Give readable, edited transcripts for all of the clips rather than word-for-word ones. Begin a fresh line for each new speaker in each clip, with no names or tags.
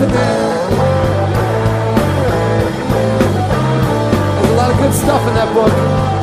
stuff in there. There's a lot of good stuff in that book.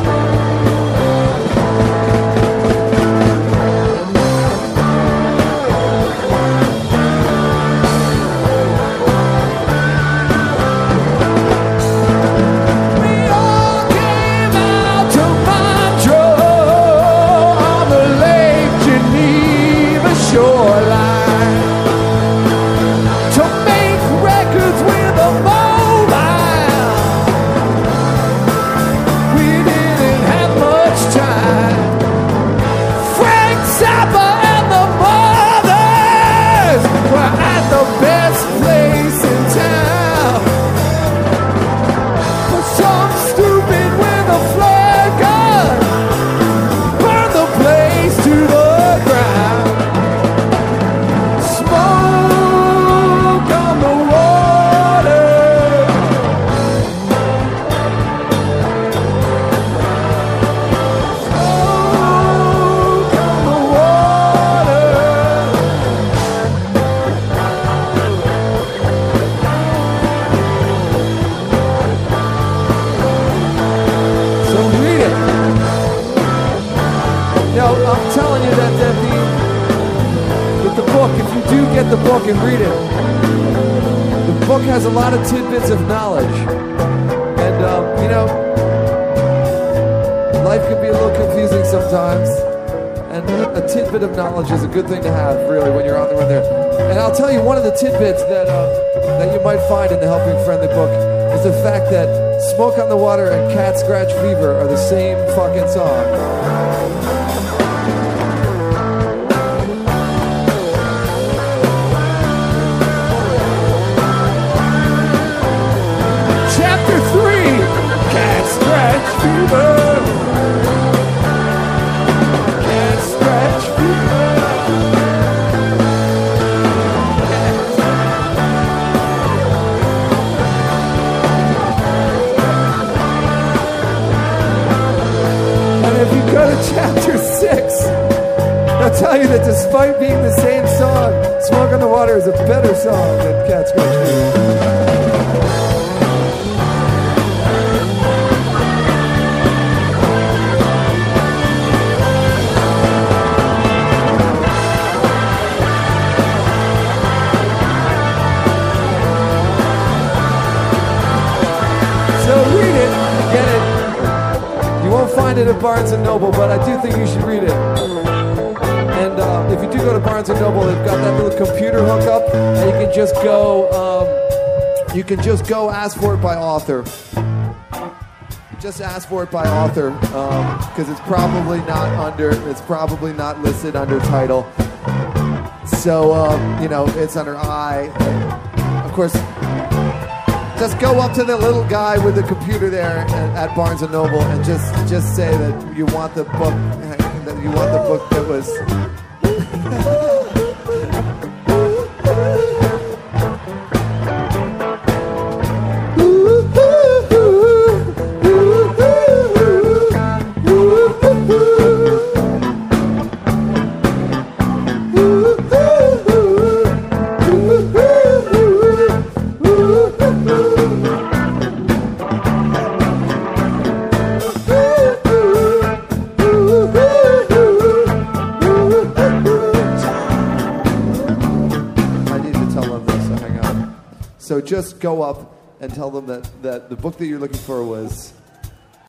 I'm telling you that the book, if you do get the book and read it, the book has a lot of tidbits of knowledge. And, you know, life can be a little confusing sometimes. And a tidbit of knowledge is a good thing to have, really, when you're on the run there. And I'll tell you, one of the tidbits that you might find in the Helping Friendly book is the fact that Smoke on the Water and Cat Scratch Fever are the same fucking song. Chapter 6, I'll tell you that despite being the same song, Smoke on the Water is a better song than Cat Scratch Fever. Find it at Barnes & Noble, but I do think you should read it. And if you do go to Barnes & Noble, they've got that little computer hookup, and you can just go ask for it by author. Just ask for it by author, because it's probably not listed under title. So you know, it's under I. Of course, just go up to the little guy with the computer there at Barnes & Noble and just say that you want the book, that was... So just go up and tell them that the book that you're looking for was